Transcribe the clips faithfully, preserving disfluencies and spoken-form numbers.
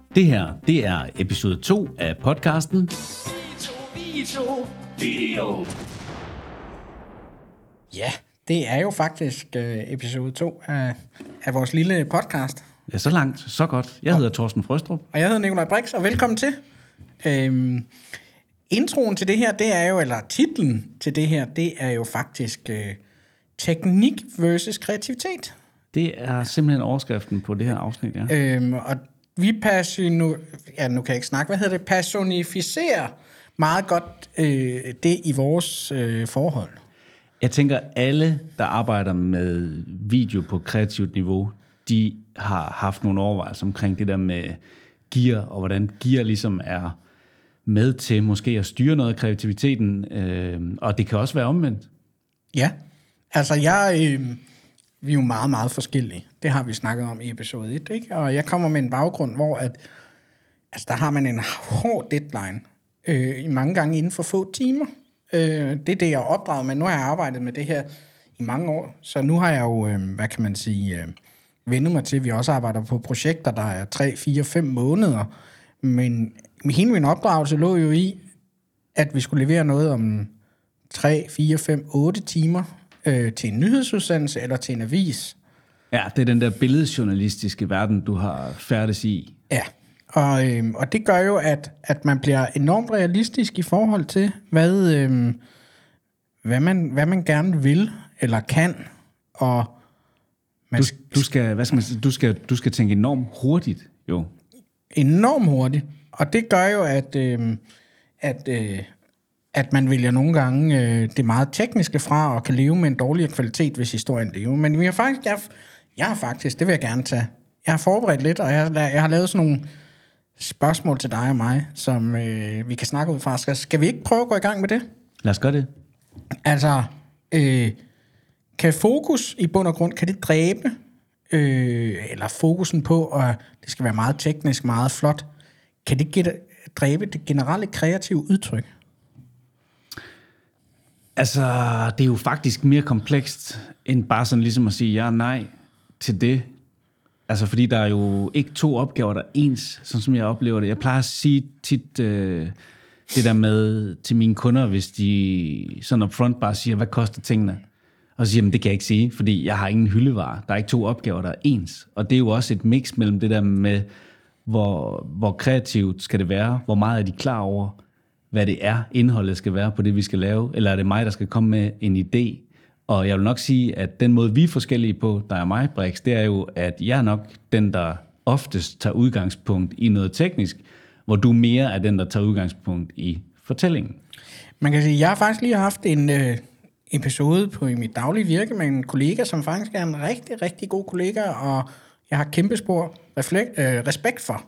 Det her, det er episode to af podcasten Video, video. Ja, det er jo faktisk øh, episode to af, af vores lille podcast. Ja, så langt, så godt. Jeg hedder Thorsten Frøstrup. Og jeg hedder Nikolaj Brix, og velkommen til. Øhm, introen til det her, det er jo, eller titlen til det her, det er jo faktisk øh, teknik versus kreativitet. Det er simpelthen overskriften på det her afsnit, ja. Øhm, og vi personu, ja, nu kan jeg ikke snakke, hvad hedder det, personificerer meget godt øh, det i vores øh, forhold. Jeg tænker, alle, der arbejder med video på kreativt niveau, de har haft nogle overvejelser omkring det der med gear, og hvordan gear ligesom er med til måske at styre noget af kreativiteten, øh, og det kan også være omvendt. Ja, altså jeg, øh, vi er jo meget, meget forskellige. Det har vi snakket om i episode et, ikke? Og jeg kommer med en baggrund, hvor at, altså der har man en hård deadline, øh, mange gange inden for få timer. Øh, det er det, jeg er opdraget med. Nu har jeg arbejdet med det her i mange år, så nu har jeg jo, øh, hvad kan man sige, øh, vendt mig til, at vi også arbejder på projekter, der er tre, fire, fem måneder. Men hele min opdragelse lå jo i, at vi skulle levere noget om tre, fire, fem, otte timer øh, til en nyhedsudsendelse eller til en avis. Ja, det er den der billedjournalistiske verden, du har færdes i. Ja, og, øh, og det gør jo, at, at man bliver enormt realistisk i forhold til, hvad, øh, hvad, man, hvad man gerne vil eller kan. Og man du, du, skal, hvad skal man sige, du, skal, du skal tænke enormt hurtigt, jo. Enormt hurtigt. Og det gør jo, at, øh, at, øh, at man vælger nogle gange øh, det meget tekniske fra, og kan leve med en dårligere kvalitet, hvis historien lever. Men vi har faktisk, jeg, jeg har faktisk, det vil jeg gerne tage, jeg har forberedt lidt, og jeg, jeg har lavet sådan nogle spørgsmål til dig og mig, som øh, vi kan snakke ud fra. Skal, skal vi ikke prøve at gå i gang med det? Lad os gøre det. Altså, øh, kan fokus i bund og grund, kan det dræbe, øh, eller fokusen på, og det skal være meget teknisk, meget flot, kan det get, dræbe det generelle kreative udtryk? Altså, det er jo faktisk mere komplekst, end bare sådan ligesom at sige ja og nej til det. Altså, fordi der er jo ikke to opgaver, der er ens, sådan som jeg oplever det. Jeg plejer at sige tit øh, det der med til mine kunder, hvis de sådan upfront bare siger, hvad koster tingene? Og så siger de, det kan jeg ikke sige, fordi jeg har ingen hyldevare. Der er ikke to opgaver, der er ens. Og det er jo også et mix mellem det der med, hvor, hvor kreativt skal det være, hvor meget er de klar over, hvad det er, indholdet skal være på det, vi skal lave, eller er det mig, der skal komme med en idé? Og jeg vil nok sige, at den måde, vi er forskellige på, der er mig, Brix, det er jo, at jeg er nok den, der oftest tager udgangspunkt i noget teknisk, hvor du mere er den, der tager udgangspunkt i fortællingen. Man kan sige, at jeg har faktisk lige haft en øh, episode på i mit daglige virke med en kollega, som faktisk er en rigtig, rigtig god kollega, og jeg har kæmpe spor reflekt, øh, respekt for.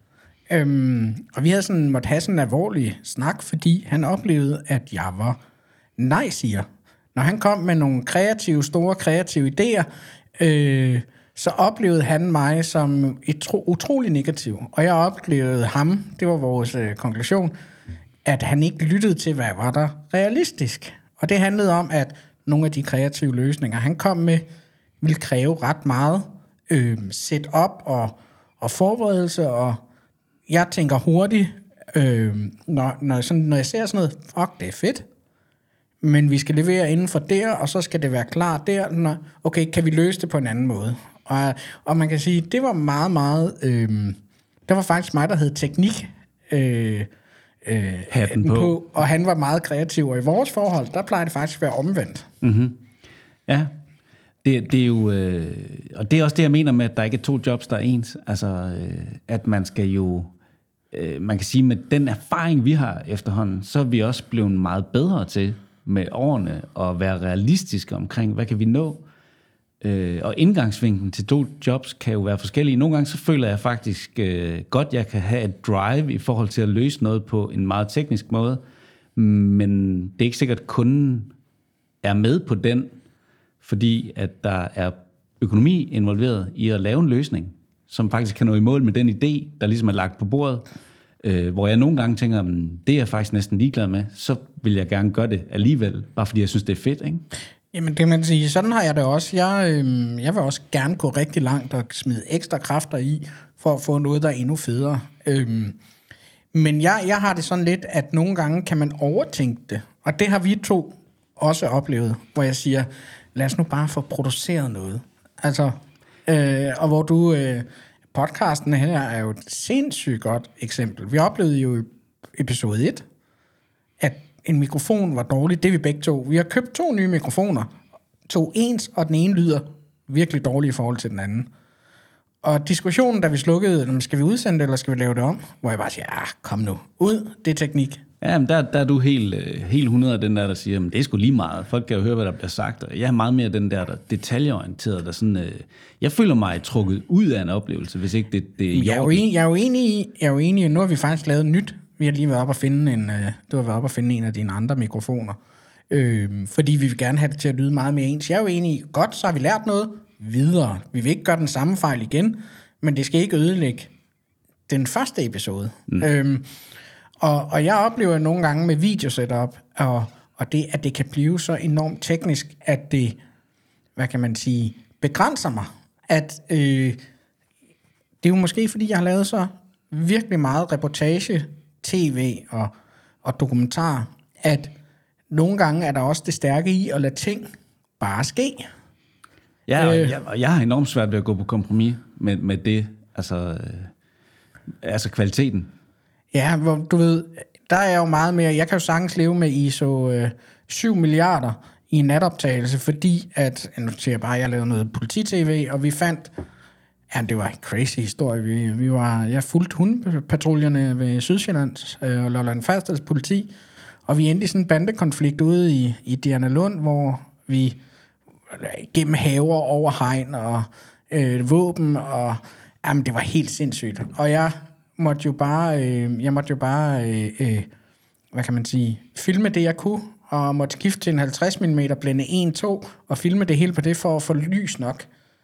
Øhm, og vi havde sådan, måtte have sådan en alvorlig snak, fordi han oplevede, at jeg var nej-siger. Når han kom med nogle kreative, store kreative idéer, øh, så oplevede han mig som utro, utrolig negativ. Og jeg oplevede ham, det var vores øh, konklusion, at han ikke lyttede til, hvad var der realistisk. Og det handlede om, at nogle af de kreative løsninger, han kom med, ville kræve ret meget øh, setup og, og forberedelse, og jeg tænker hurtigt, øh, når, når, sådan, når jeg ser sådan noget, fuck, det er fedt, men vi skal levere inden for der, og så skal det være klar der. Når, okay, kan vi løse det på en anden måde? Og, og man kan sige, det var meget, meget... Øh, det var faktisk mig, der hed teknik øh, øh, hatten på. på, og han var meget kreativ. Og i vores forhold, der plejer det faktisk at være omvendt. Mm-hmm. Ja, det, det er jo... Øh, og det er også det, jeg mener med, at der ikke er to jobs, der er ens. Altså, øh, at man skal jo... Øh, man kan sige, med den erfaring, vi har efterhånden, så er vi også blevet meget bedre til med årene og være realistiske omkring, hvad kan vi nå? Øh, og indgangsvinklen til to jobs kan jo være forskellige. Nogle gange så føler jeg faktisk øh, godt, jeg kan have et drive i forhold til at løse noget på en meget teknisk måde, men det er ikke sikkert, at kunden er med på den, fordi at der er økonomi involveret i at lave en løsning, som faktisk kan nå i mål med den idé, der ligesom er lagt på bordet, øh, hvor jeg nogle gange tænker, det er jeg faktisk næsten ligeglad med, så vil jeg gerne gøre det alligevel, bare fordi jeg synes, det er fedt, ikke? Jamen det man sige, sådan har jeg det også. Jeg, øh, jeg vil også gerne gå rigtig langt og smide ekstra kræfter i, for at få noget, der er endnu federe. Øhm, men jeg, jeg har det sådan lidt, at nogle gange kan man overtænke det, og det har vi to også oplevet, hvor jeg siger, lad os nu bare få produceret noget. Altså, øh, og hvor du, øh, podcasten her er jo et sindssygt godt eksempel. Vi oplevede jo i episode et, at en mikrofon var dårlig, det er vi begge to. Vi har købt to nye mikrofoner, to ens, og den ene lyder virkelig dårligt i forhold til den anden. Og diskussionen, da vi slukkede, skal vi udsende det, eller skal vi lave det om? Hvor jeg bare siger, ja, kom nu, ud, det er teknik. Ja, men der, der er du helt, helt hundrede af den der, der siger, men det er sgu lige meget. Folk kan jo høre, hvad der bliver sagt. Og jeg er meget mere den der, der detaljeorienteret, der sådan, øh, jeg føler mig trukket ud af en oplevelse, hvis ikke det, det er jeg er, jo enig, jeg er jo enig i, jeg er jo enig i, nu har vi faktisk lavet nyt. Vi har lige været op og finde en, øh, du har været op og finde en af dine andre mikrofoner. Øh, fordi vi vil gerne have det til at lyde meget mere ens. Jeg er jo enig i, godt, så har vi lært noget videre. Vi vil ikke gøre den samme fejl igen, men det skal ikke ødelægge den første episode. Mm. Øhm, og, og jeg oplever nogle gange med videosetup, og, og det, at det kan blive så enormt teknisk, at det, hvad kan man sige, begrænser mig. At øh, det er jo måske, fordi jeg har lavet så virkelig meget reportage, tv og, og dokumentar, at nogle gange er der også det stærke i at lade ting bare ske. Ja, og jeg, og jeg har enormt svært ved at gå på kompromis med, med det, altså, øh, altså kvaliteten. Ja, hvor, du ved, der er jo meget mere, jeg kan jo sagtens leve med I S O øh, syv milliarder i en natoptagelse, fordi at, nu siger jeg bare, at jeg lavede noget politi-tv, og vi fandt, ja, det var en crazy historie, vi, vi var, jeg fulgte hundepatruljerne ved Sydsjællands øh, og Lolland Falsters politi, og vi endte i sådan en bandekonflikt ude i, i Dianalund, hvor vi gennem haver over hegn og øh, våben, og jamen, det var helt sindssygt. Og jeg måtte jo bare, øh, jeg måtte jo bare, øh, øh, hvad kan man sige, filme det, jeg kunne, og måtte skifte til en halvtreds millimeter blende en to, og filme det hele på det, for at få lys nok.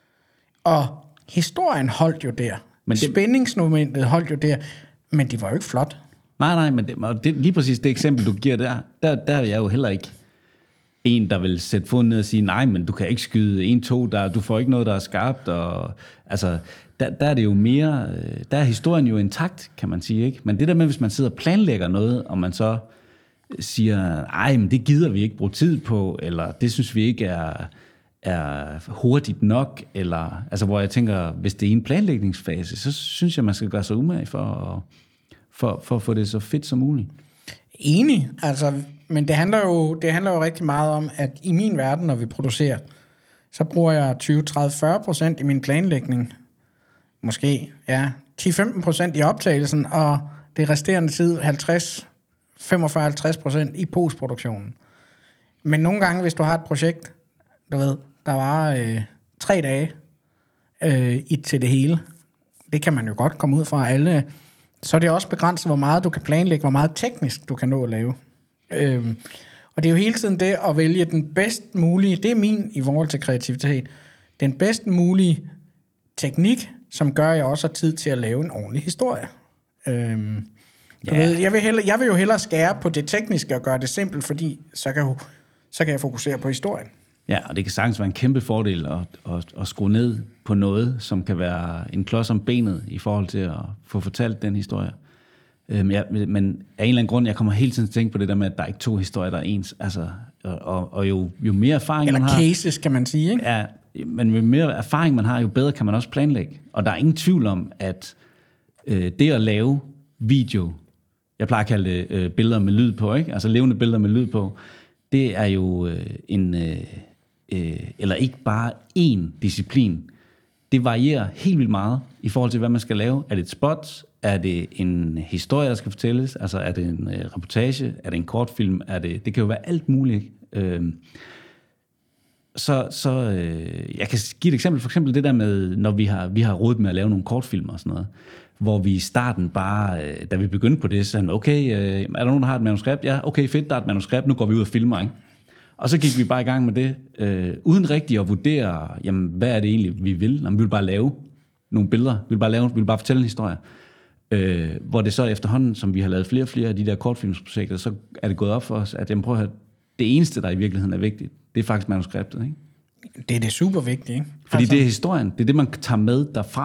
Og historien holdt jo der. Men det... Spændingsmomentet holdt jo der, men det var jo ikke flot. Nej, nej, men det, det, lige præcis det eksempel, du giver der, der, der er jeg jo heller ikke en, der vil sætte foden ned og sige, nej, men du kan ikke skyde en, to, der, du får ikke noget, der er skarpt, og altså, der, der er det jo mere, der er historien jo intakt, kan man sige, ikke? Men det der med, hvis man sidder og planlægger noget, og man så siger, ej, men det gider vi ikke bruge tid på, eller det synes vi ikke er, er hurtigt nok, eller, altså, hvor jeg tænker, hvis det er en planlægningsfase, så synes jeg, man skal gøre sig umage for at, for, for at få det så fedt som muligt. Enig, altså, men det handler jo, det handler jo rigtig meget om, at i min verden, når vi producerer, så bruger jeg tyve, tredive, fyrre procent i min planlægning. Måske, ja, ti til femten procent i optagelsen, og det resterende tid halvtreds, femogfyrre til halvtreds procent i postproduktionen. Men nogle gange, hvis du har et projekt, du ved, der var øh, tre dage øh, i, til det hele, det kan man jo godt komme ud fra alle, så er det også begrænset, hvor meget du kan planlægge, hvor meget teknisk du kan nå at lave. Øhm, og det er jo hele tiden det at vælge den bedst mulige, det er min i forhold til kreativitet, den bedst mulige teknik, som gør, at jeg også har tid til at lave en ordentlig historie. Øhm, yeah. ved, jeg, vil hellere, jeg vil jo hellere skære på det tekniske og gøre det simpelt, fordi så kan, så kan jeg fokusere på historien. Ja, og det kan sagtens være en kæmpe fordel at, at, at skrue ned på noget, som kan være en klods om benet i forhold til at få fortalt den historie. Øhm, ja, men af en eller anden grund, jeg kommer hele tiden til at tænke på det der med, at der er ikke to historier, der er ens. Altså, og, og jo, jo mere erfaring eller man har... Eller cases, kan man sige, ikke? Ja, men jo mere erfaring man har, jo bedre kan man også planlægge. Og der er ingen tvivl om, at øh, det at lave video, jeg plejer at kalde det øh, billeder med lyd på, ikke? Altså levende billeder med lyd på, det er jo øh, en... Øh, øh, eller ikke bare én disciplin. Det varierer helt vildt meget i forhold til, hvad man skal lave. Er det et spot? Er det en historie, der skal fortælles? Altså er det en øh, reportage? Er det en kortfilm? Er det, det kan jo være alt muligt. Øh, så så øh, jeg kan give et eksempel. For eksempel det der med, når vi har, vi har rådet med at lave nogle kortfilmer og sådan noget, hvor vi i starten bare, øh, da vi begyndte på det, så okay, øh, er der nogen, der har et manuskript? Ja, okay, fedt, der er et manuskript, nu går vi ud og filmer, ikke? Og så gik vi bare i gang med det, øh, uden rigtig at vurdere, jamen, hvad er det egentlig, vi vil? Jamen, vi vil bare lave nogle billeder, vi vil bare, lave, vi vil bare fortælle en historie. Øh, hvor det så efterhånden, som vi har lavet flere og flere af de der kortfilmsprojekter, så er det gået op for os, at jamen, prøv at høre, det eneste, der i virkeligheden er vigtigt, det er faktisk manuskriptet, ikke? Det er det super vigtigt, ikke? Fordi altså, det er historien, det er det, man tager med derfra.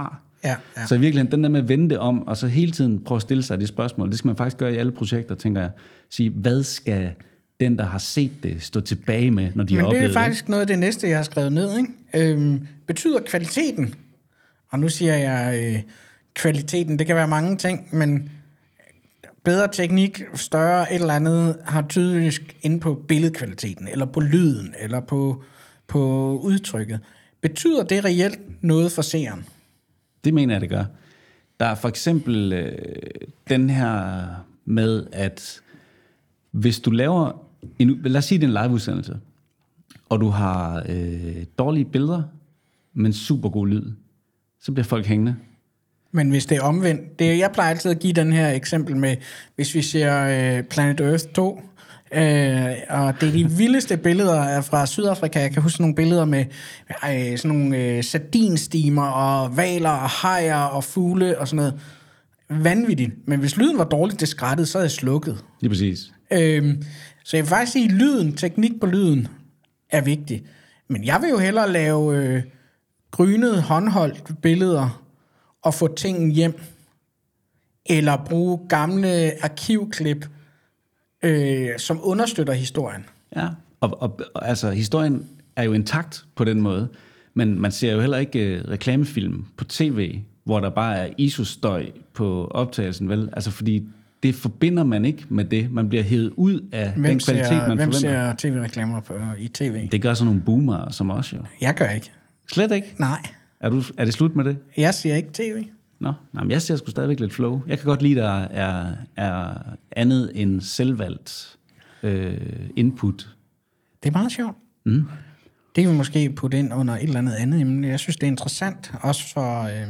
Ja, ja. Så i virkeligheden, den der med at vende det om, og så hele tiden prøve at stille sig de spørgsmål, det skal man faktisk gøre i alle projekter, tænker jeg. Sige, hvad skal den, der har set det, stå tilbage med, når de Men har oplevet det? Men det er faktisk det, noget af det næste, jeg har skrevet ned. Ikke? Øhm, betyder kvaliteten, og nu siger jeg øh, kvaliteten, det kan være mange ting, men bedre teknik, større et eller andet, har tydeligvis inde på billedkvaliteten, eller på lyden, eller på, på udtrykket. Betyder det reelt noget for seeren? Det mener jeg, det gør. Der er for eksempel øh, den her med, at hvis du laver, en, lad os sige, det er en liveudsendelse, og du har øh, dårlige billeder, men super god lyd, så bliver folk hængende. Men hvis det er omvendt, det er, jeg plejer altid at give den her eksempel med, hvis vi ser øh, Planet Earth to, øh, og det er de vildeste billeder fra Sydafrika. Jeg kan huske nogle billeder med øh, sådan nogle øh, sardinstimer og valer og hajer og fugle og sådan noget. Vanvittigt. Men hvis lyden var dårligt, det skrættede, så havde jeg slukket. Lige præcis. Øhm, så jeg vil faktisk sige, at lyden, teknik på lyden er vigtig. Men jeg vil jo hellere lave øh, grynede, håndholdt billeder og få tingene hjem, eller bruge gamle arkivklip, øh, som understøtter historien. Ja, og, og, og altså historien er jo intakt på den måde, men man ser jo heller ikke uh, reklamefilm på tv, hvor der bare er I S O-støj på optagelsen, vel? Altså fordi det forbinder man ikke med det. Man bliver hævet ud af hvem den kvalitet, ser, man hvem forventer. Hvem ser tv-reklamer på, i tv? Det gør sådan nogle boomer som os jo. Jeg gør ikke. Slet ikke? Nej. Er, du, er det slut med det? Jeg ser ikke tv. Nå, nej, men jeg ser sgu stadigvæk lidt flow. Jeg kan godt lide, der er, er andet end selvvalgt øh, input. Det er meget sjovt. Mm. Det kan vi måske putte ind under et eller andet andet. Men jeg synes, det er interessant. Også for... Øh,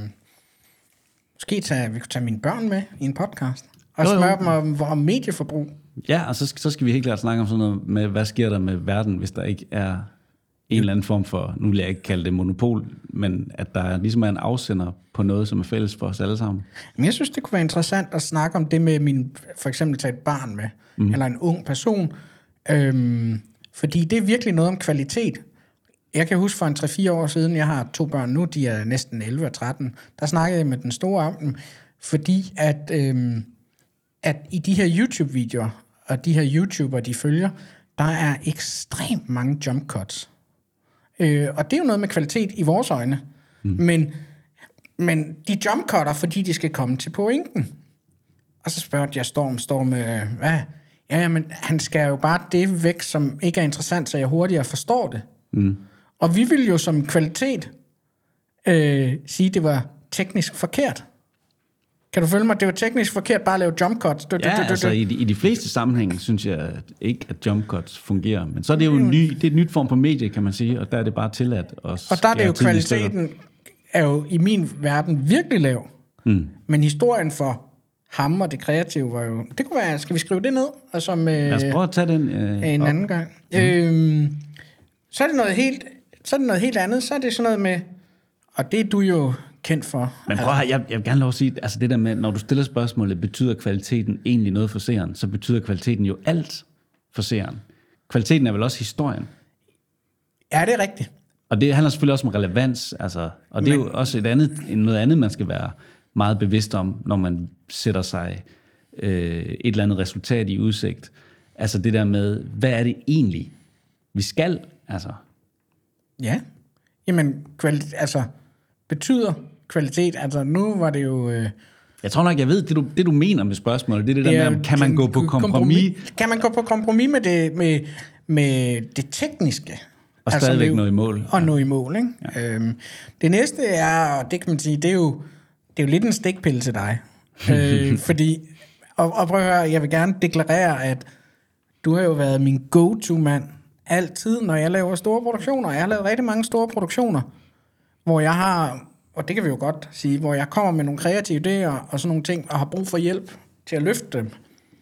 måske tage, vi kunne tage mine børn med i en podcast. Og Jo, jo. spørge dem om, om medieforbrug. Ja, og så, så skal vi helt klart snakke om sådan noget med, hvad sker der med verden, hvis der ikke er en eller anden form for, nu vil jeg ikke kalde det monopol, men at der ligesom er en afsender på noget, som er fælles for os alle sammen. Men jeg synes, det kunne være interessant at snakke om det med min, for eksempel tage et barn med, mm. eller en ung person, øhm, fordi det er virkelig noget om kvalitet. Jeg kan huske for en tre fire år siden, jeg har to børn nu, de er næsten elleve og tretten, der snakkede jeg med den store om dem, fordi at, øhm, at i de her YouTube-videoer, og de her YouTubere, de følger, der er ekstremt mange jump cuts. Øh, og det er jo noget med kvalitet i vores øjne. Mm. Men, men de jump cutter, fordi de skal komme til pointen. Og så spørger jeg Storm, Storm, øh, hvad? Ja, men han skal jo bare det væk, som ikke er interessant, så jeg hurtigere forstår det. Mm. Og vi vil jo som kvalitet øh, sige, det var teknisk forkert. Kan du følge mig? Det var teknisk forkert bare at lave jump cuts. Du, Ja, du, du, du, altså i de, i de fleste sammenhænge synes jeg ikke, at jump cuts fungerer. Men så er det jo en ny, det er et nyt form for medie, kan man sige, og der er det bare tilladt. Og der er det jo kvaliteten, er jo i min verden virkelig lav. Mm. Men historien for ham og det kreative var jo... Det kunne være, skal vi skrive det ned? Og som, Lad os prøve at tage den øh, en op. anden gang. Mm. Øhm, så er det noget helt, så er det noget helt andet. Så er det sådan noget med... Og det er du jo kendt for. Men prøv at, jeg, jeg vil gerne lov at sige, altså det der med, når du stiller spørgsmålet, betyder kvaliteten egentlig noget for seeren, så betyder kvaliteten jo alt for seeren. Kvaliteten er vel også historien. Ja, det er rigtigt. Og det handler selvfølgelig også om relevans, altså, og det Men, er jo også et andet, noget andet, man skal være meget bevidst om, når man sætter sig øh, et eller andet resultat i udsigt. Altså det der med, hvad er det egentlig, vi skal, altså. Ja, jamen, kvalitet, altså, betyder kvalitet, altså nu var det jo... Øh, jeg tror nok, jeg ved, det du, det du mener med spørgsmålet, det er det der ja, med, kan man gå på kompromis? kompromis? Kan man gå på kompromis med det, med, med det tekniske? Og altså, stadigvæk nå i mål. Og nå i mål, ikke? Ja. Øhm, det næste er, og det kan man sige, det er jo, det er jo lidt en stikpille til dig. øh, fordi, og, og prøv at høre, jeg vil gerne deklarere, at du har jo været min go-to-mand altid, når jeg laver store produktioner. Jeg har lavet rigtig mange store produktioner, hvor jeg har, og det kan vi jo godt sige, hvor jeg kommer med nogle kreative idéer og sådan nogle ting, og har brug for hjælp til at løfte dem.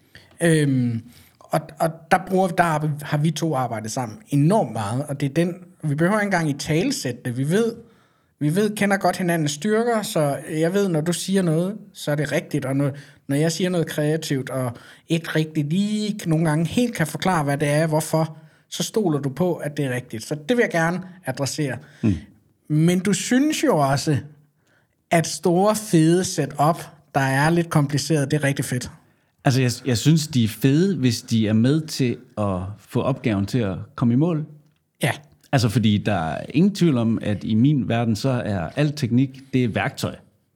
Øhm, og, og der, bruger, der har vi to arbejdet sammen enormt meget, og det er den, vi behøver ikke engang i talesætte det. Vi ved, vi ved, kender godt hinandens styrker, så jeg ved, når du siger noget, så er det rigtigt, og når, når jeg siger noget kreativt, og ikke rigtig lige nogle gange helt kan forklare, hvad det er, hvorfor, så stoler du på, at det er rigtigt. Så det vil jeg gerne adressere. Mm. Men du synes jo også, at store, fede setup, der er lidt kompliceret, det er rigtig fedt. Altså, jeg, jeg synes, de er fede, hvis de er med til at få opgaven til at komme i mål. Ja. Altså, fordi der er ingen tvivl om, at i min verden, så er al teknik, det er værktøj.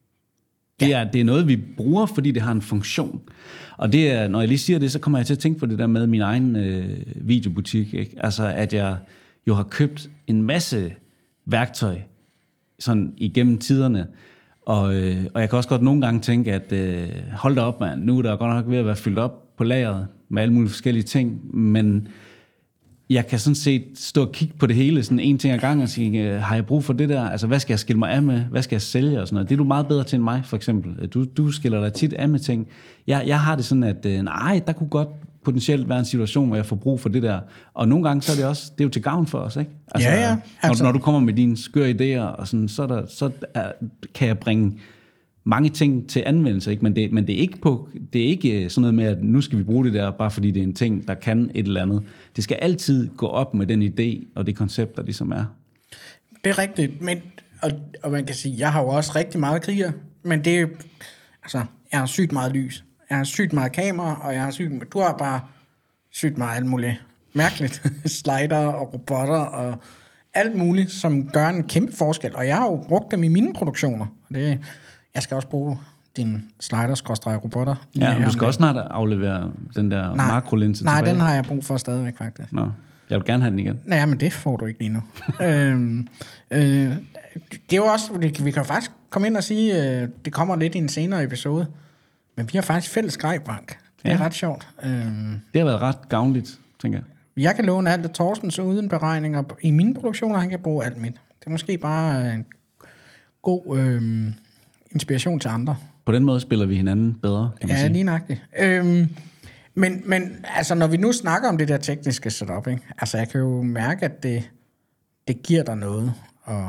Det er, det er noget, vi bruger, fordi det har en funktion. Og det er, når jeg lige siger det, så kommer jeg til at tænke på det der med min egen øh, videobutik. Ikke? Altså, at jeg jo har købt en masse værktøj sådan igennem tiderne. Og, øh, og jeg kan også godt nogle gange tænke, at øh, hold da op, mand, nu er der godt nok ved at være fyldt op på lageret med alle mulige forskellige ting, men jeg kan sådan set stå og kigge på det hele, sådan en ting ad gangen, og sige, har jeg brug for det der? Altså, hvad skal jeg skille mig af med? Hvad skal jeg sælge? Og sådan noget. Det er du meget bedre til end mig, for eksempel. Du, du skiller dig tit af med ting. Jeg, jeg har det sådan, at nej, der kunne godt potentielt være en situation, hvor jeg får brug for det der. Og nogle gange, så er det også, det er jo til gavn for os, ikke? Altså, ja, ja. Altså. Når, når du kommer med dine skøre idéer, og sådan, så, der, så er, kan jeg bringe mange ting til anvendelse, ikke? Men, det, men det, er ikke på, det er ikke sådan noget med, at nu skal vi bruge det der, bare fordi det er en ting, der kan et eller andet. Det skal altid gå op med den idé og det koncept, der ligesom er. Det er rigtigt, men, og, og man kan sige, jeg har jo også rigtig meget kriger, men det er altså, jeg har sygt meget lys, jeg har sygt meget kamera, og jeg har sygt, du har bare sygt meget alt muligt mærkeligt, slider og robotter og alt muligt, som gør en kæmpe forskel, og jeg har jo brugt dem i mine produktioner, og det jeg skal også bruge din slider-robotter. Ja, men du skal også snart aflevere den der nej, makrolinse nej, tilbage. den har jeg brug for stadigvæk, faktisk. Nå, jeg vil gerne have den igen. Nej, men det får du ikke lige nu. øhm, øh, det er jo også, vi kan jo faktisk komme ind og sige, øh, det kommer lidt i en senere episode, men vi har faktisk fælles grej-bank. Det er ja. ret sjovt. Øhm, det har været ret gavnligt, tænker jeg. Jeg kan låne alt af Torsten, så uden beregninger i mine produktioner, han kan bruge alt mit. Det er måske bare en god øh, inspiration til andre. På den måde spiller vi hinanden bedre, kan man ja, sige. lige nøjagtigt. Øhm, men, men altså, når vi nu snakker om det der tekniske setup, ikke? Altså, jeg kan jo mærke, at det, det giver dig noget at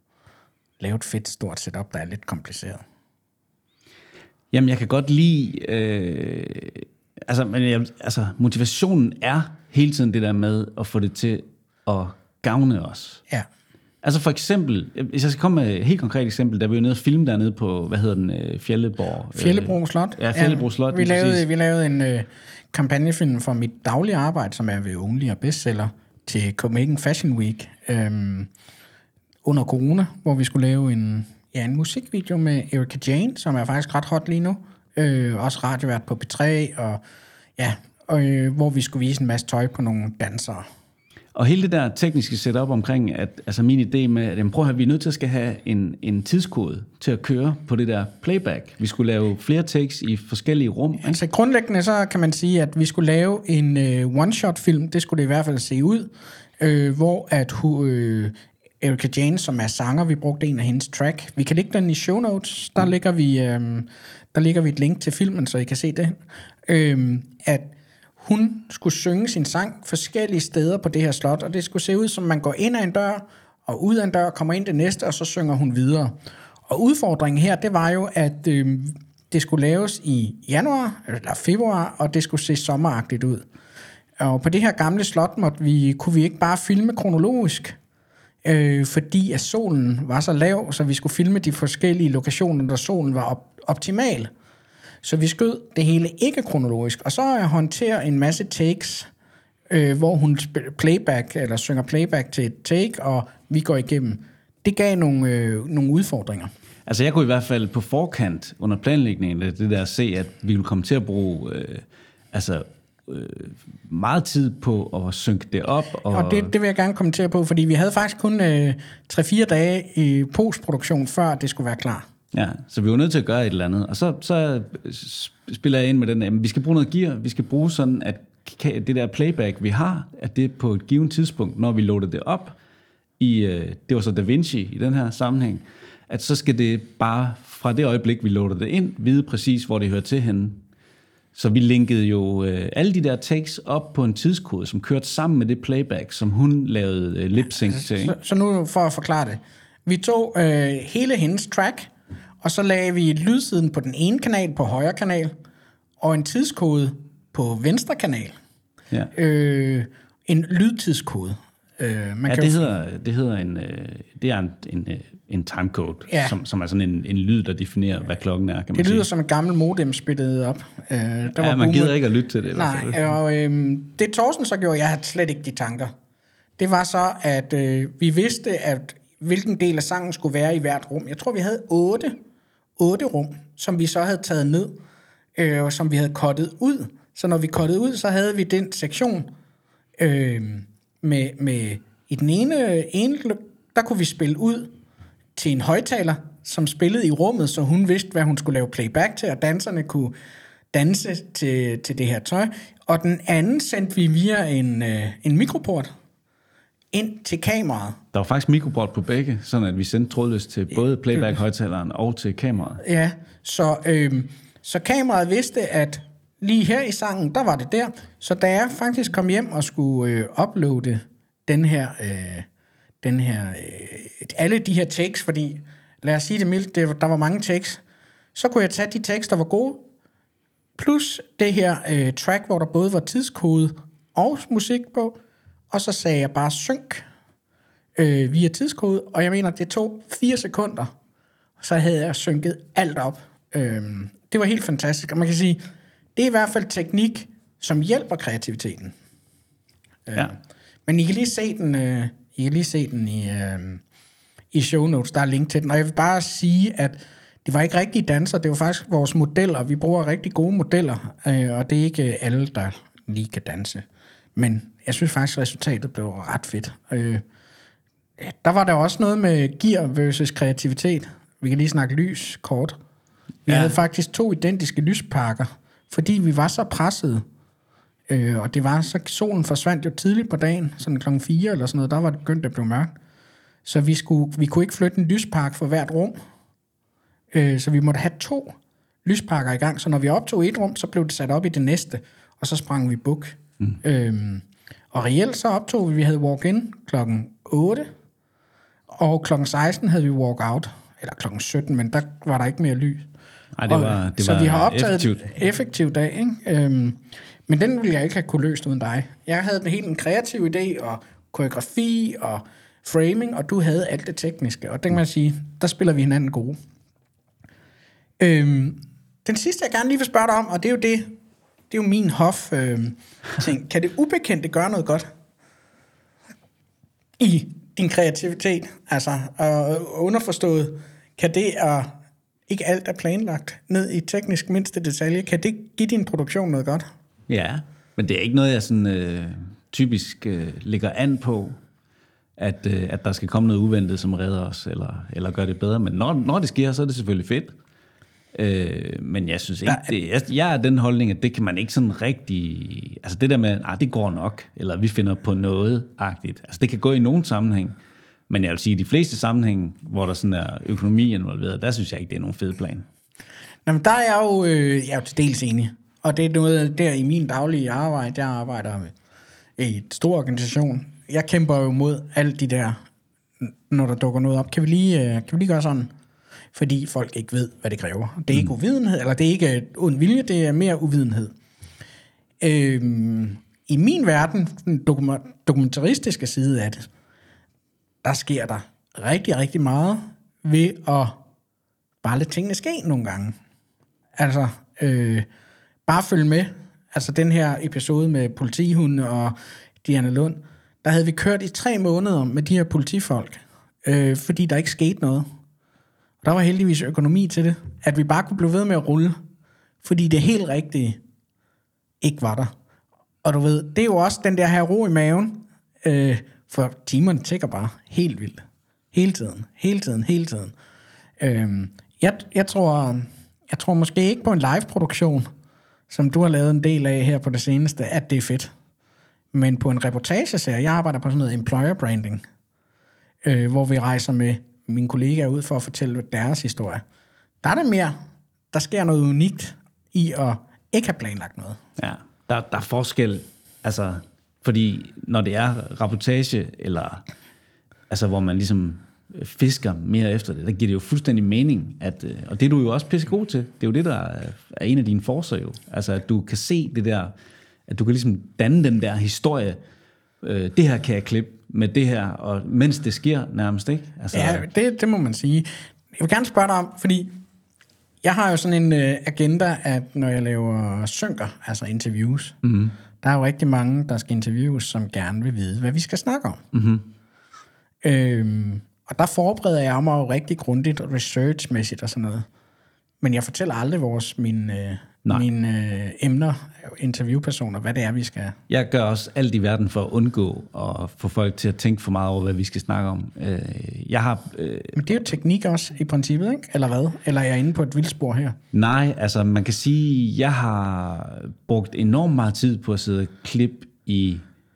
lave et fedt, stort setup, der er lidt kompliceret. Jamen, jeg kan godt lide... Øh, altså, men jeg, altså, motivationen er hele tiden det der med at få det til at gavne os. Ja. Altså for eksempel, hvis jeg skal komme med et helt konkret eksempel, der var jo nede og filme dernede på, hvad hedder den, Fjelleborg? Fjellebro Slot. Ja, Fjellebro Slot. Ja, vi, lavede, vi lavede en øh, kampagnefilm for mit daglige arbejde, som er ved Ungelig og Bestseller, til Copenhagen Fashion Week øh, under corona, hvor vi skulle lave en, ja, en musikvideo med Erika Jane, som er faktisk ret hot lige nu. Øh, også radiovært på P tre, og ja, og, øh, hvor vi skulle vise en masse tøj på nogle dansere. Og hele det der tekniske setup omkring, at altså min idé med, at jamen, prøv at høre, vi er nødt til at skal have en, en tidskode til at køre på det der playback. Vi skulle lave flere takes i forskellige rum. Ikke? Altså grundlæggende så kan man sige, at vi skulle lave en øh, one-shot-film, det skulle det i hvert fald se ud, øh, hvor at øh, Erika Jane, som er sanger, vi brugte en af hendes track. Vi kan lægge den i show notes, der, mm. ligger, vi, øh, der ligger vi et link til filmen, så I kan se det. Øh, at hun skulle synge sin sang forskellige steder på det her slot, og det skulle se ud som, man går ind ad en dør, og ud af en dør, kommer ind det næste, og så synger hun videre. Og udfordringen her, det var jo, at øh, det skulle laves i januar, eller februar, og det skulle se sommeragtigt ud. Og på det her gamle slot måtte vi, kunne vi ikke bare filme kronologisk, øh, fordi at solen var så lav, så vi skulle filme de forskellige lokationer, der solen var op- optimal. Så vi skød det hele ikke kronologisk, og så jeg håndterer en masse takes, øh, hvor hun spiller playback, eller synger playback til et take, og vi går igennem. Det gav nogle, øh, nogle udfordringer. Altså jeg kunne i hvert fald på forkant under planlægningen det der se, at vi ville komme til at bruge øh, altså, øh, meget tid på at synke det op. Og, og det, det vil jeg gerne kommentere på, fordi vi havde faktisk kun øh, tre fire dage i postproduktion, før det skulle være klar. Ja, så vi var nødt til at gøre et eller andet. Og så, så spiller jeg ind med den, at vi skal bruge noget gear. Vi skal bruge sådan, at det der playback, vi har, at det på et givet tidspunkt, når vi loader det op, i, det var så DaVinci i den her sammenhæng, at så skal det bare fra det øjeblik, vi loader det ind, vide præcis, hvor det hører til henne. Så vi linkede jo øh, alle de der takes op på en tidskode, som kørte sammen med det playback, som hun lavede øh, lip-sync til. Så, så nu for at forklare det. Vi tog øh, hele hendes track, og så lagde vi lydsiden på den ene kanal på højre kanal, og en tidskode på venstre kanal. Ja. Øh, en lydtidskode. Øh, man ja, kan det jo... hedder, det hedder en, øh, det er en, en, øh, en timecode, Ja. som, som er sådan en, en lyd, der definerer, hvad klokken er, kan man Det lyder sige. som et gammelt modem spillet op. Øh, der Ja, var man boomer- gider ikke at lytte til det. i hvert Nej, fald. og øh, det Thorsten så gjorde, jeg havde slet ikke de tanker. Det var så, at øh, vi vidste, at hvilken del af sangen skulle være i hvert rum. Jeg tror, vi havde otte, otte rum, som vi så havde taget ned, øh, og som vi havde cuttet ud. Så når vi cuttede ud, så havde vi den sektion øh, med, med i den ene, ene, der kunne vi spille ud til en højtaler, som spillede i rummet, så hun vidste, hvad hun skulle lave playback til, og danserne kunne danse til, til det her tøj. Og den anden sendte vi via en, øh, en mikroport ind til kameraet. Der var faktisk mikrobot på begge, sådan at vi sendte trådløst til både playback-højtaleren og til kameraet. Ja, så, øh, så kameraet vidste, at lige her i sangen, der var det der. Så da jeg faktisk kom hjem og skulle øh, uploade den her, øh, den her øh, alle de her takes, fordi lad os sige det mildt, det, der var mange takes, så kunne jeg tage de tekster, der var gode, plus det her øh, track, hvor der både var tidskode og musik på, og så sagde jeg bare synk øh, via tidskode, og jeg mener, det tog fire sekunder, så havde jeg synket alt op. Øh, det var helt fantastisk, og man kan sige, det er i hvert fald teknik, som hjælper kreativiteten. Ja. Øh, men I kan lige se den, øh, I kan lige se den i, øh, i show notes, der er link til den, og jeg vil bare sige, at det var ikke rigtige danser, det var faktisk vores modeller. Vi bruger rigtig gode modeller, øh, og det er ikke alle, der lige kan danse. Men jeg synes faktisk, resultatet blev ret fedt. Øh, der var der også noget med gear versus kreativitet. Vi kan lige snakke lys kort. Vi Ja. havde faktisk to identiske lyspakker, fordi vi var så pressede. Øh, og det var så, solen forsvandt jo tidligt på dagen, sådan klokken fire eller sådan noget, der var det begyndt at blive mørkt. Så vi, skulle, vi kunne ikke flytte en lyspakke for hvert rum. Øh, så vi måtte have to lyspakker i gang, så når vi optog et rum, så blev det sat op i det næste, og så sprang vi book. Mm. Øhm, og reelt så optog vi, vi havde walk-in klokken otte, og klokken seksten havde vi walk-out, eller klokken sytten, men der var der ikke mere lys. Ej, det var, det så var vi har optaget effektivt. en effektiv dag, ikke? Øhm, men den ville jeg ikke have kunne løst uden dig. Jeg havde helt en kreativ idé, og koreografi, og framing, og du havde alt det tekniske, og det kan man sige, der spiller vi hinanden gode. Øhm, den sidste, jeg gerne lige vil spørge dig om, og det er jo det, det er jo min hof øhm, ting. Kan det ubekendte gøre noget godt i din kreativitet? Altså, og underforstået, kan det, at ikke alt er planlagt ned i teknisk mindste detalje, kan det give din produktion noget godt? Ja, men det er ikke noget, jeg sådan øh, typisk øh, lægger an på, at, øh, at der skal komme noget uventet, som redder os, eller, eller gør det bedre. Men når, når det sker, så er det selvfølgelig fedt. Øh, men jeg synes ikke, det, jeg, jeg er den holdning, at det kan man ikke sådan rigtig, altså det der med, ah, det går nok, eller vi finder på noget-agtigt. Altså det kan gå i nogen sammenhæng, men jeg vil sige, at de fleste sammenhæng, hvor der sådan er økonomi involveret, der synes jeg ikke, det er nogen fed plan. Nå, men der er jeg jo, øh, jeg er jo til dels enig. Og det er noget der i min daglige arbejde, jeg arbejder med i et stor organisation. Jeg kæmper jo mod alt de der, når der dukker noget op. Kan vi lige, øh, kan vi lige gøre sådan? Fordi folk ikke ved, hvad det kræver. Det er ikke uvidenhed, eller det er ikke ond vilje, det er mere uvidenhed. Øhm, I min verden, den dokumentaristiske side af det, der sker der rigtig, rigtig meget ved at bare lade tingene ske nogle gange. Altså, øh, bare følge med. Altså, den her episode med politihunden og Diana Lund, der havde vi kørt i tre måneder med de her politifolk, øh, fordi der ikke skete noget. Og der var heldigvis økonomi til det, at vi bare kunne blive ved med at rulle, fordi det helt rigtige ikke var der. Og du ved, det er jo også den der her ro i maven, øh, for timerne tækker bare helt vildt. Hele tiden, hele tiden, hele tiden. Øh, jeg, jeg, tror, jeg tror måske ikke på en live-produktion, som du har lavet en del af her på det seneste, at det er fedt. Men på en reportageserie, jeg arbejder på sådan noget employer branding, øh, hvor vi rejser med mine kollegaer ud for at fortælle deres historie. Der er det mere, der sker noget unikt i at ikke have planlagt noget. Ja, der, der er forskel, altså, fordi når det er rapportage, eller altså, hvor man ligesom fisker mere efter det, der giver det jo fuldstændig mening, at, og det er du jo også pissegod til. Det er jo det, der er en af dine forser jo. Altså, at du kan se det der, at du kan ligesom danne den der historie øh, det her kan jeg klippe med det her, og mens det sker nærmest, ikke? Altså, Ja, det, det må man sige. Jeg vil gerne spørge dig om, fordi jeg har jo sådan en øh, agenda, at når jeg laver synker, altså interviews, mm-hmm. der er jo rigtig mange, der skal interviews, som gerne vil vide, hvad vi skal snakke om. Mm-hmm. Øhm, og der forbereder jeg mig jo rigtig grundigt researchmæssigt og sådan noget. Men jeg fortæller aldrig vores, mine, øh, mine øh, emner, interviewpersoner, hvad det er, vi skal... Jeg gør også alt i verden for at undgå at få folk til at tænke for meget over, hvad vi skal snakke om. Jeg har... Øh... Men det er jo teknik også, i princippet, ikke? Eller hvad? Eller er jeg inde på et vildspor her? Nej, altså man kan sige, jeg har brugt enormt meget tid på at sidde og klippe i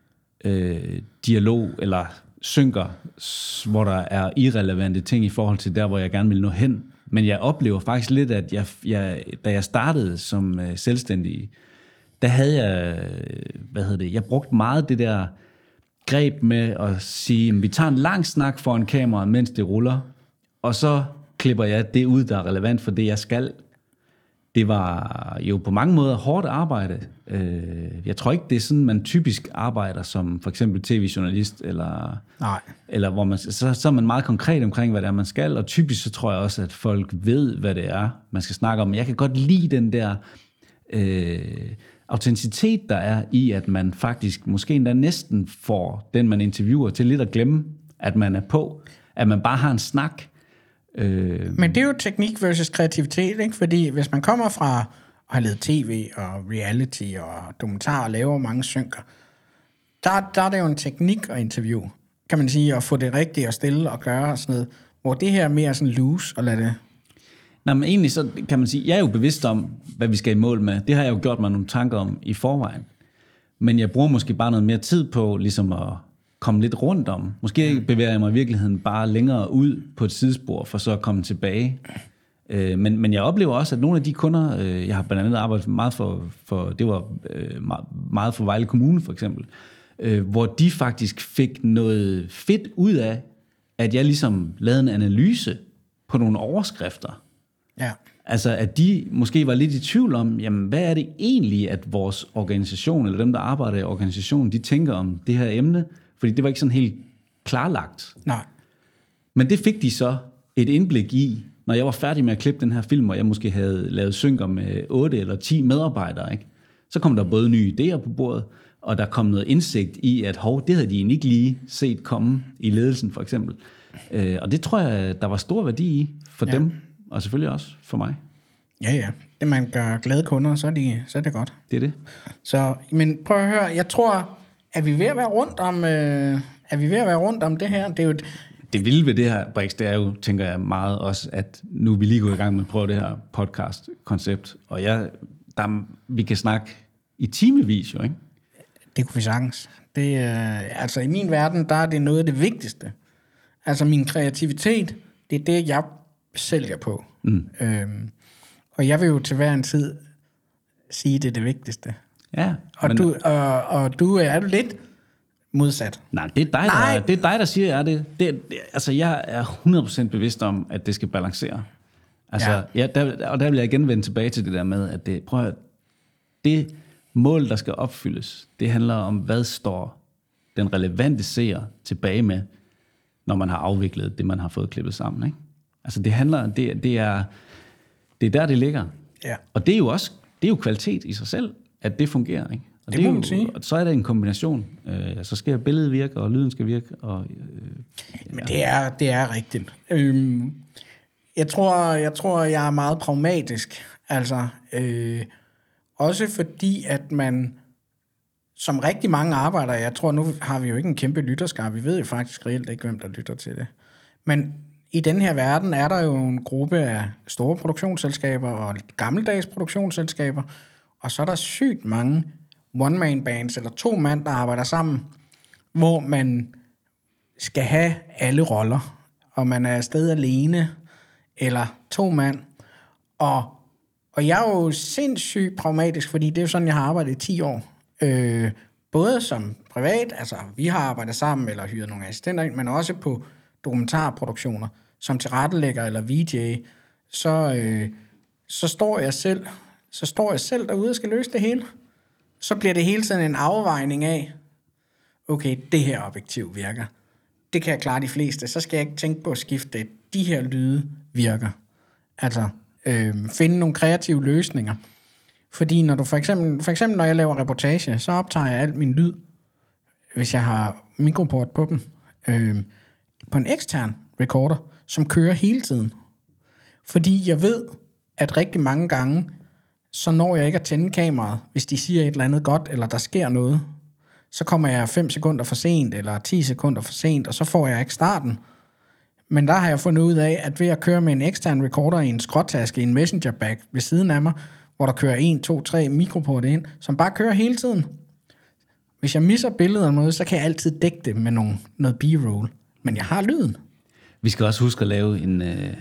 øh, dialog, eller synker, hvor der er irrelevante ting i forhold til der, hvor jeg gerne vil nå hen. Men jeg oplever faktisk lidt, at jeg, jeg, da jeg startede som øh, selvstændig, der havde jeg, hvad hedder det, jeg brugte meget det der greb med at sige, at vi tager en lang snak foran kameraet, mens det ruller, og så klipper jeg det ud, der er relevant for det, jeg skal. Det var jo på mange måder hårdt arbejde. Jeg tror ikke, det er sådan, man typisk arbejder som for eksempel tv-journalist, eller, Nej. eller hvor man, så, så er man meget konkret omkring, hvad det er, man skal, og typisk så tror jeg også, at folk ved, hvad det er, man skal snakke om. Jeg kan godt lide den der øh, autenticitet, der er i, at man faktisk måske endda næsten får den, man interviewer, til lidt at glemme, at man er på, at man bare har en snak. Øh, Men det er jo teknik versus kreativitet, ikke? Fordi hvis man kommer fra at have lavet tv og reality og dokumentar og laver mange synker, der, der er det jo en teknik at interview, kan man sige, at få det rigtigt og stille og gøre og sådan noget, hvor det her er mere sådan loose og lade det... Nej, men egentlig så kan man sige, jeg er jo bevidst om, hvad vi skal i mål med. Det har jeg jo gjort mig nogle tanker om i forvejen. Men jeg bruger måske bare noget mere tid på ligesom at komme lidt rundt om. Måske bevæger jeg mig i virkeligheden bare længere ud på et sidespor, for så at komme tilbage. Øh, men, men jeg oplever også, at nogle af de kunder, øh, jeg har blandt andet arbejdet meget for, for det var øh, meget for Vejle Kommune for eksempel, øh, hvor de faktisk fik noget fedt ud af, at jeg ligesom lavede en analyse på nogle overskrifter. Ja. Altså, at de måske var lidt i tvivl om, jamen, hvad er det egentlig, at vores organisation, eller dem, der arbejder i organisationen, de tænker om det her emne? Fordi det var ikke sådan helt klarlagt. Nej. Men det fik de så et indblik i, når jeg var færdig med at klippe den her film, og jeg måske havde lavet synker med otte eller ti medarbejdere, ikke? Så kom der både nye idéer på bordet, og der kom noget indsigt i, at hov, det havde de ikke lige set komme i ledelsen, for eksempel. Øh, og det tror jeg, der var stor værdi i for ja. dem, og selvfølgelig også for mig. Ja, ja. Det man gør glade kunder, så er, de, så er det godt. Det er det. Så, men prøv at høre, jeg tror, at vi er ved at være rundt om, øh, er vi ved at være rundt om det her. Det er jo et, det vilde ved det her, Brix, det er jo, tænker jeg meget også, at nu er vi lige gået i gang med at prøve det her podcast-koncept, og jeg, der, vi kan snakke i timevis jo, ikke? Det kunne vi sagtens. Det, øh, altså i min verden, der er det noget af det vigtigste. Altså min kreativitet, det er det, jeg sælger på. Mm. Øhm, og jeg vil jo til hver en tid sige, det er det vigtigste. Ja. Og, men... du, og, og du er du lidt modsat. Nej, det er dig, der, det er dig, der siger, at det, det, det. Altså, jeg er hundrede procent bevidst om, at det skal balancere. Altså, ja. Ja, der, og der vil jeg igen vende tilbage til det der med, at det, prøv at, det mål, der skal opfyldes, det handler om, hvad står den relevante seer tilbage med, når man har afviklet det, man har fået klippet sammen, ikke? Altså, det handler, det, det er, det er der, det ligger. Ja. Og det er jo også, det er jo kvalitet i sig selv, at det fungerer, ikke? Og det, det må man sige. Og så er det en kombination. Øh, så skal billedet virke, og lyden skal virke. Og, øh, ja. Men det er, det er rigtigt. Øhm, jeg, tror, jeg tror, jeg er meget pragmatisk. Altså, øh, også fordi, at man som rigtig mange arbejdere, jeg tror, nu har vi jo ikke en kæmpe lytterskare. Vi ved jo faktisk reelt ikke, hvem der lytter til det. Men i den her verden er der jo en gruppe af store produktionsselskaber og gammeldags produktionsselskaber, og så er der sygt mange one-man-bands, eller to mand, der arbejder sammen, hvor man skal have alle roller, og man er afsted alene, eller to mand. Og, og jeg er jo sindssygt pragmatisk, fordi det er jo sådan, jeg har arbejdet i ti år. Øh, både som privat, altså vi har arbejdet sammen, eller hyret nogle assistenter ind, men også på dokumentarproduktioner, som tilrettelægger eller V J, så, øh, så står jeg selv, så står jeg selv derude og skal løse det hele. Så bliver det hele tiden en afvejning af, okay, det her objektiv virker. Det kan jeg klare de fleste. Så skal jeg ikke tænke på at skifte, de her lyde virker. Altså, øh, finde nogle kreative løsninger. Fordi når du for eksempel, for eksempel, når jeg laver reportage, så optager jeg alt min lyd, hvis jeg har mikroport på dem, øh, på en ekstern recorder, som kører hele tiden. Fordi jeg ved, at rigtig mange gange, så når jeg ikke at tænde kameraet, hvis de siger et eller andet godt, eller der sker noget, så kommer jeg fem sekunder for sent, eller ti sekunder for sent, og så får jeg ikke starten. Men der har jeg fundet ud af, at ved at køre med en ekstern recorder i en skråtaske, i en messenger bag ved siden af mig, hvor der kører en, to, tre mikroporter ind, som bare kører hele tiden. Hvis jeg misser billedet eller noget, så kan jeg altid dække det med nogle, noget b-roll. Men jeg har lyden. Vi skal også huske at lave en,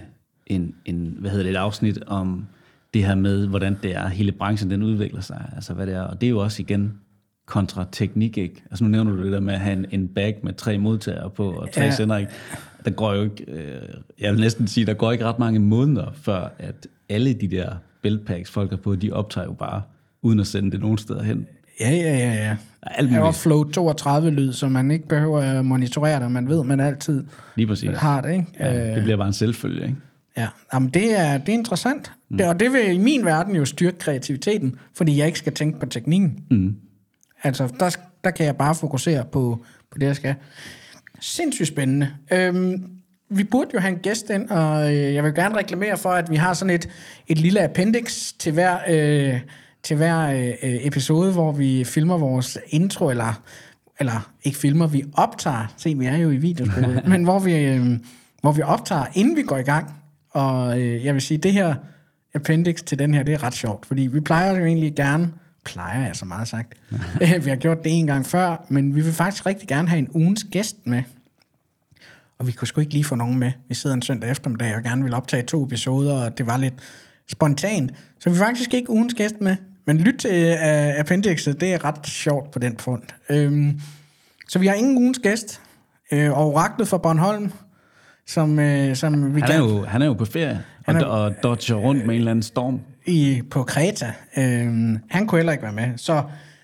en, en hvad hedder det, et afsnit om det her med, hvordan det er, hele branchen den udvikler sig. Altså hvad det er. Og det er jo også igen kontra teknik, ikke? Altså nu nævner du det der med at have en, en bag med tre modtagere på og tre ja. sender, ikke? Der går jo ikke, øh, jeg vil næsten sige, der går ikke ret mange måneder, før at alle de der beltpacks, folk er på, de optager jo bare, uden at sende det nogen steder hen. Ja, ja, ja, ja. Alt muligt. Overflow toogtredive-lyd, så man ikke behøver at monitorere det, man ved, man altid lige præcis. Har det, ikke? Ja, det bliver bare en selvfølge, ikke? Ja, jamen det er, det er interessant. Mm. Det, og det vil i min verden jo styrke kreativiteten, fordi jeg ikke skal tænke på teknikken. Mm. Altså, der, der kan jeg bare fokusere på, på det, jeg skal. Sindssygt spændende. Øhm, vi burde jo have en gæst ind, og øh, jeg vil gerne reklamere for, at vi har sådan et, et lille appendix til hver, øh, til hver øh, episode, hvor vi filmer vores intro, eller, eller ikke filmer, vi optager. Se, vi er jo i videospil, men hvor vi, øh, hvor vi optager, inden vi går i gang. Og øh, jeg vil sige, det her appendix til den her, det er ret sjovt, fordi vi plejer jo egentlig gerne, plejer jeg så meget sagt, vi har gjort det en gang før, men vi vil faktisk rigtig gerne have en ugens gæst med. Og vi kunne sgu ikke lige få nogen med. Vi sidder en søndag eftermiddag og gerne vil optage to episoder, og det var lidt spontant. Så vi faktisk ikke ugens gæst med. Men lyt til uh, appendixet, det er ret sjovt på den front. Øhm, så vi har ingen ugens gæst. Øh, og oraklet fra Bornholm, som, øh, som vi han, er gerne... jo, han er jo på ferie og, er, og dodger rundt med en eller anden storm. I, på Kreta. Øhm, han kunne heller ikke være med. Så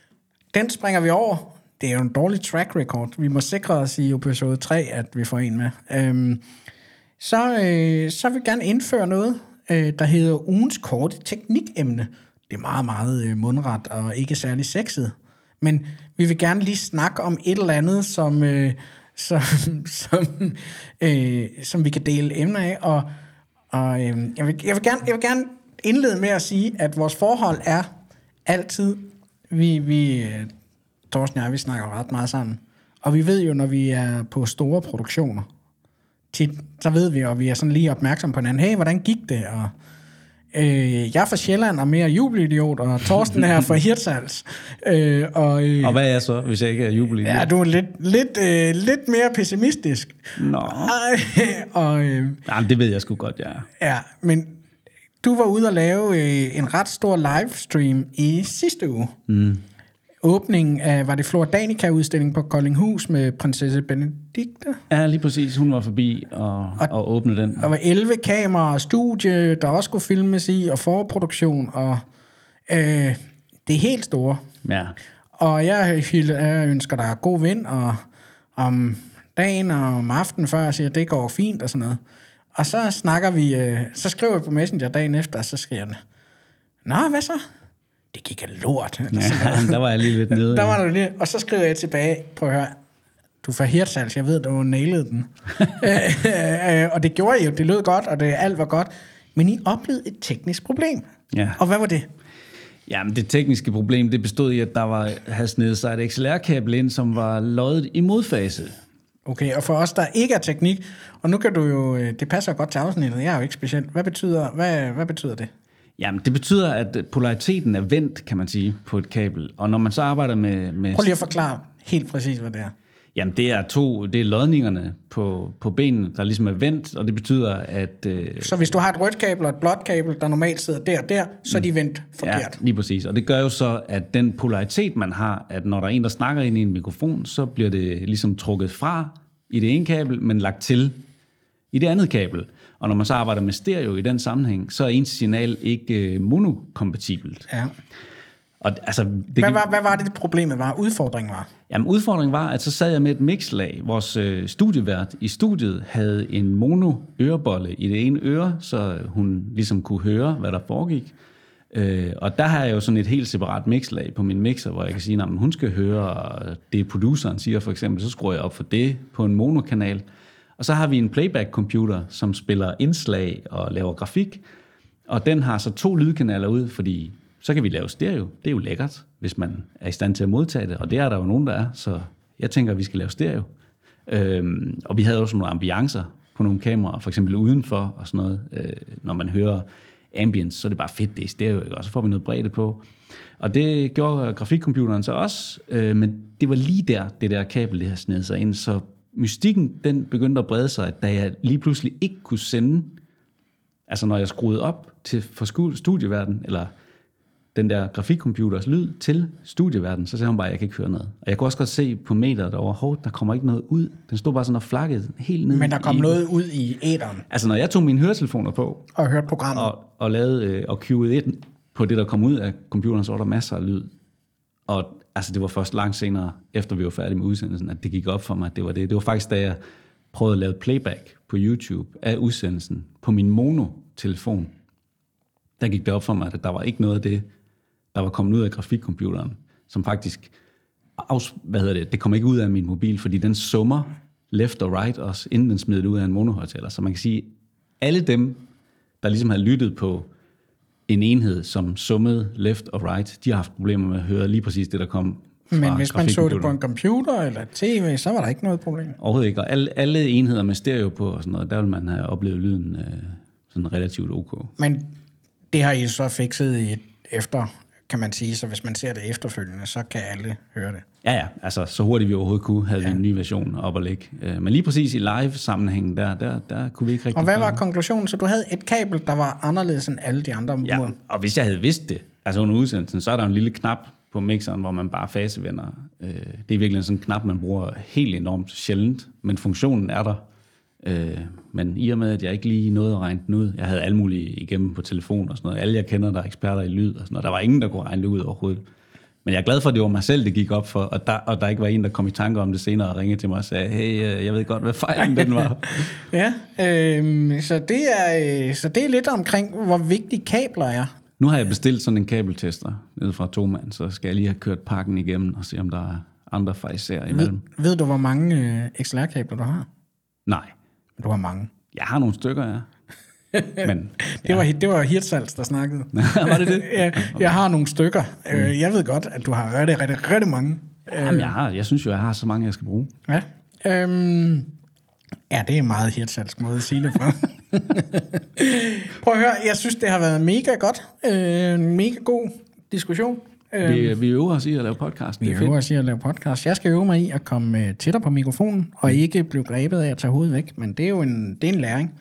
den springer vi over. Det er jo en dårlig track record. Vi må sikre os i episode tre, at vi får en med. Øhm, så, øh, så vil vi gerne indføre noget, øh, der hedder ugens korte teknikemne. Det er meget, meget øh, mundret og ikke særlig sexet. Men vi vil gerne lige snakke om et eller andet, som, øh, som, som, øh, som vi kan dele emner af. Og, og øh, jeg, vil, jeg, vil gerne, jeg vil gerne indlede med at sige, at vores forhold er altid... Vi... vi Torsten og jeg, vi snakker ret meget sammen. Og vi ved jo, når vi er på store produktioner, tit, så ved vi, og vi er sådan lige opmærksom på hinanden, hey, hvordan gik det? Og, øh, jeg er fra Sjælland og mere jubelidiot, og Torsten er fra Hirtshals. Øh, og, øh, og hvad er jeg så, hvis jeg ikke er jubelidiot? Ja, du er lidt, lidt, øh, lidt mere pessimistisk. Nå. og, øh, Jamen, det ved jeg sgu godt, ja. Ja, men du var ude og lave øh, en ret stor livestream i sidste uge. Mm. Åbningen af, var det Flordanica-udstilling på Koldinghus med prinsesse Benedikte? Ja, lige præcis. Hun var forbi og, og, og åbnede den. Der var elleve kameraer og studie, der også skulle filmes i, og forproduktion, og øh, det er helt store. Ja. Og jeg, jeg ønsker dig god vind, og om dagen og om aftenen før, jeg siger, at det går fint og sådan noget. Og så snakker vi, øh, så skriver jeg på Messenger dagen efter, og så skriver jeg, nå, hvad så? Det gik af lort. Ja, der var jeg lige lidt nede. Der var du lige, og så skriver jeg tilbage, prøv at høre, du er fra Hirtshals, jeg ved, du nailede den. Og det gjorde I jo, det lød godt, og det, alt var godt, men I oplevede et teknisk problem. Ja. Og hvad var det? Jamen, det tekniske problem, det bestod i, at der var, havde snedet sig et X L R-kabel ind, som var loddet i modfase. Okay, og for os, der ikke er teknik, og nu kan du jo, det passer godt til afsnittet, jeg er jo ikke specielt. Hvad betyder, hvad, hvad betyder det? Jamen, det betyder, at polariteten er vendt, kan man sige, på et kabel. Og når man så arbejder med... med Prøv lige at forklare helt præcis, hvad det er. Jamen, det er to... Det er lodningerne på, på benene, der ligesom er vendt, og det betyder, at... Øh, så hvis du har et rødt kabel og et blåt kabel, der normalt sidder der og der, så er de vendt forkert. Ja, lige præcis. Og det gør jo så, at den polaritet, man har, at når der er en, der snakker ind i en mikrofon, så bliver det ligesom trukket fra i det ene kabel, men lagt til i det andet kabel. Og når man så arbejder med stereo i den sammenhæng, så er ens signal ikke monokompatibelt. Ja. Og, altså, det, hvad, var, hvad var det, det problemet var? Udfordringen var? Jamen, udfordringen var, at så sad jeg med et mixlag. Vores øh, studievært i studiet havde en mono-ørebolle i det ene øre, så hun ligesom kunne høre, hvad der foregik. Øh, og der har jeg jo sådan et helt separat mixlag på min mixer, hvor jeg kan sige, at hun skal høre det, produceren siger for eksempel, så skruer jeg op for det på en monokanal. Og så har vi en playback-computer, som spiller indslag og laver grafik, og den har så to lydkanaler ud, fordi så kan vi lave stereo. Det er jo lækkert, hvis man er i stand til at modtage det, og det er der jo nogen, der er, så jeg tænker, at vi skal lave stereo. Øhm, og vi havde også nogle ambiancer på nogle kameraer, for eksempel udenfor og sådan noget. Øh, når man hører ambience, så er det bare fedt, det er stereo, ikke? Og så får vi noget bredde på. Og det gjorde grafikcomputeren så også, øh, men det var lige der, det der kabel, det har snedet sig ind, så mystikken, den begyndte at brede sig, da jeg lige pludselig ikke kunne sende, altså når jeg skruede op til for studieverden, eller den der grafikcomputers lyd til studieverden, så sagde hun bare, at jeg kan ikke høre noget. Og jeg kunne også godt se på meteret derovre, hov, der kommer ikke noget ud. Den stod bare sådan og flakkede helt ned. Men der kom i, noget ud i æteren. Altså når jeg tog mine høretelefoner på, og hørte programmet, og, og lavede øh, og cueede ind på det, der kom ud af computeren, så var der masser af lyd. Og altså det var først langt senere, efter vi var færdige med udsendelsen, at det gik op for mig, at det var det. Det var faktisk, da jeg prøvede at lave playback på YouTube af udsendelsen på min mono-telefon. Der gik det op for mig, at der var ikke noget af det, der var kommet ud af grafikcomputeren, som faktisk, afs- hvad hedder det, det kom ikke ud af min mobil, fordi den summer left og right også, inden den smider det ud af en monohøjtaler. Så man kan sige, alle dem, der ligesom har lyttet på en enhed, som summede left og right, de har haft problemer med at høre lige præcis det, der kom fra men hvis man så det på en computer eller tv, så var der ikke noget problem. Overhovedet ikke. Og alle, alle enheder med stereo på og sådan noget, der vil man have oplevet lyden øh, sådan relativt ok. Men det har I så fikset i et efter, kan man sige, så hvis man ser det efterfølgende, så kan alle høre det. Ja, ja, altså så hurtigt vi overhovedet kunne, havde ja. vi en ny version op og ligge. Men lige præcis i live-sammenhængen der, der, der kunne vi ikke rigtig... Og hvad var konklusionen? Så du havde et kabel, der var anderledes end alle de andre? Ja, og hvis jeg havde vidst det, altså under udsendelsen, så er der en lille knap på mixeren, hvor man bare fasevender. Det er virkelig sådan en knap, man bruger helt enormt sjældent, men funktionen er der. Men i og med, at jeg ikke lige nåede at regne den ud, jeg havde alle mulige igennem på telefon og sådan noget, alle jeg kender, der er eksperter i lyd og sådan noget, der var ingen, der kunne regne det ud overhovedet. Men jeg er glad for, at det var mig selv, det gik op for, og der, og der ikke var en, der kom i tanke om det senere og ringede til mig og sagde, hey, jeg ved godt, hvad fejlen den var. Ja, øh, så, det er, så det er lidt omkring, hvor vigtige kabler er. Nu har jeg bestilt sådan en kabeltester nede fra Thomand, så skal jeg lige have kørt pakken igennem og se, om der er andre fejser imellem. Ved, ved du, hvor mange øh, X L R-kabler du har? Nej. Du har mange. Jeg har nogle stykker, ja. Men, det, var, det var Hirtshals, der snakkede. Var det det? Ja, jeg har nogle stykker. Mm. Jeg ved godt, at du har rigtig, rigtig, rigtig mange. Jamen, jeg, har, jeg synes jo, jeg har så mange, jeg skal bruge. Ja, øhm, ja det er en meget Hirtshalsk måde at sige det for. Prøv at høre, jeg synes, det har været mega godt. Øh, en mega god diskussion. Vi, vi øver os i at lave podcast. Vi øver os i at lave podcast. Jeg skal øve mig i at komme tættere på mikrofonen, og ikke blive grebet af at tage hovedet væk, men det er jo en, det er en læring.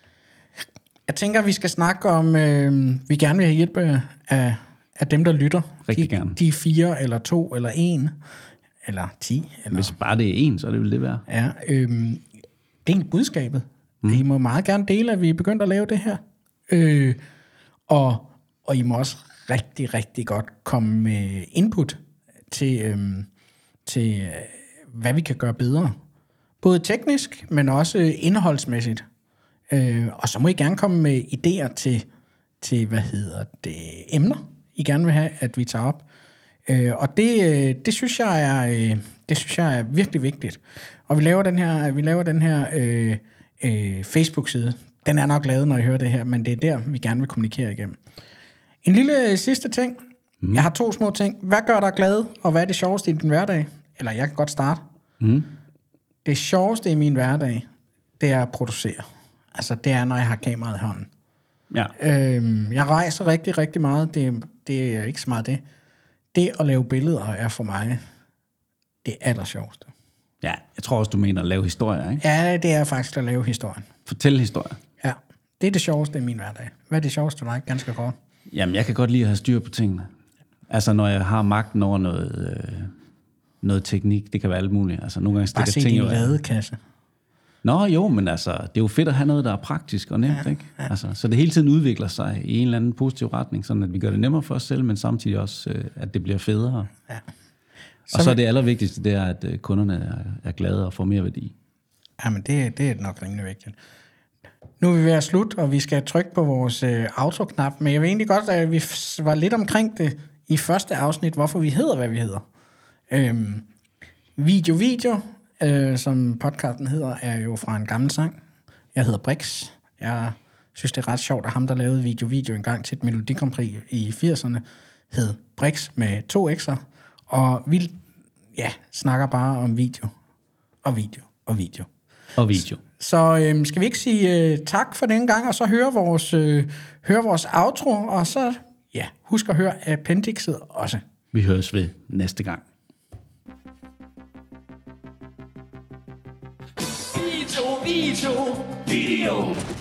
Jeg tænker, vi skal snakke om, øh, vi gerne vil have hjælp af, af dem, der lytter. Rigtig de, gerne. De fire, eller to, eller en, eller ti. Eller... Hvis bare det er en, så er det vel det værd. Ja, øh, det er budskabet. Mm. I må meget gerne dele, at vi er begyndt at lave det her. Øh, og, og I må også rigtig, rigtig godt komme med input til, øh, til øh, hvad vi kan gøre bedre. Både teknisk, men også indholdsmæssigt. Øh, og så må I gerne komme med idéer til, til hvad hedder det, emner, I gerne vil have, at vi tager op. Øh, og det, det, synes jeg er, det synes jeg er virkelig vigtigt. Og vi laver den her, vi laver den her øh, øh, Facebook-side. Den er nok lavet, når I hører det her, men det er der, vi gerne vil kommunikere igennem. En lille sidste ting. Mm. Jeg har to små ting. Hvad gør dig glad, og hvad er det sjoveste i din hverdag? Eller jeg kan godt starte. Mm. Det sjoveste i min hverdag, det er at producere. Altså, det er, når jeg har kameraet i hånden. Ja. Øhm, jeg rejser rigtig, rigtig meget. Det, det er ikke så meget det. Det at lave billeder er for mig det aller sjoveste. Ja, jeg tror også, du mener at lave historier, ikke? Ja, det er faktisk at lave historien. Fortælle historier. Ja, det er det sjoveste i min hverdag. Hvad er det sjoveste for dig? Ganske kort. Jamen, jeg kan godt lide at have styr på tingene. Altså, når jeg har magten over noget, øh, noget teknik, det kan være alt muligt. Altså, nogle gange stikker ting. Bare se din ladekasse. Nå jo, men altså, det er jo fedt at have noget, der er praktisk og nemt, ja, ikke? Ja. Altså, så det hele tiden udvikler sig i en eller anden positiv retning, sådan at vi gør det nemmere for os selv, men samtidig også, øh, at det bliver federe. Ja. Så og så er det allervigtigste, det er, at øh, kunderne er, er glade og får mere værdi. Jamen, det, det er nok rimelig vigtigt. Nu er vi ved at slutte, og vi skal trykke på vores øh, autoknap, men jeg vil egentlig godt, at vi var lidt omkring det i første afsnit, hvorfor vi hedder, hvad vi hedder. Øhm, video, video, øh, som podcasten hedder, er jo fra en gammel sang. Jeg hedder Brix. Jeg synes, det er ret sjovt, at ham, der lavede video, video en gang til et Melodi Grand Prix i firserne, hed Brix med to x'er, og vi ja, snakker bare om video, og video, og video. Og video. Så øhm, skal vi ikke sige øh, tak for den gang, og så høre vores, øh, høre vores outro, og så ja, husk at høre Appendixet også. Vi høres ved næste gang. Video, video, video.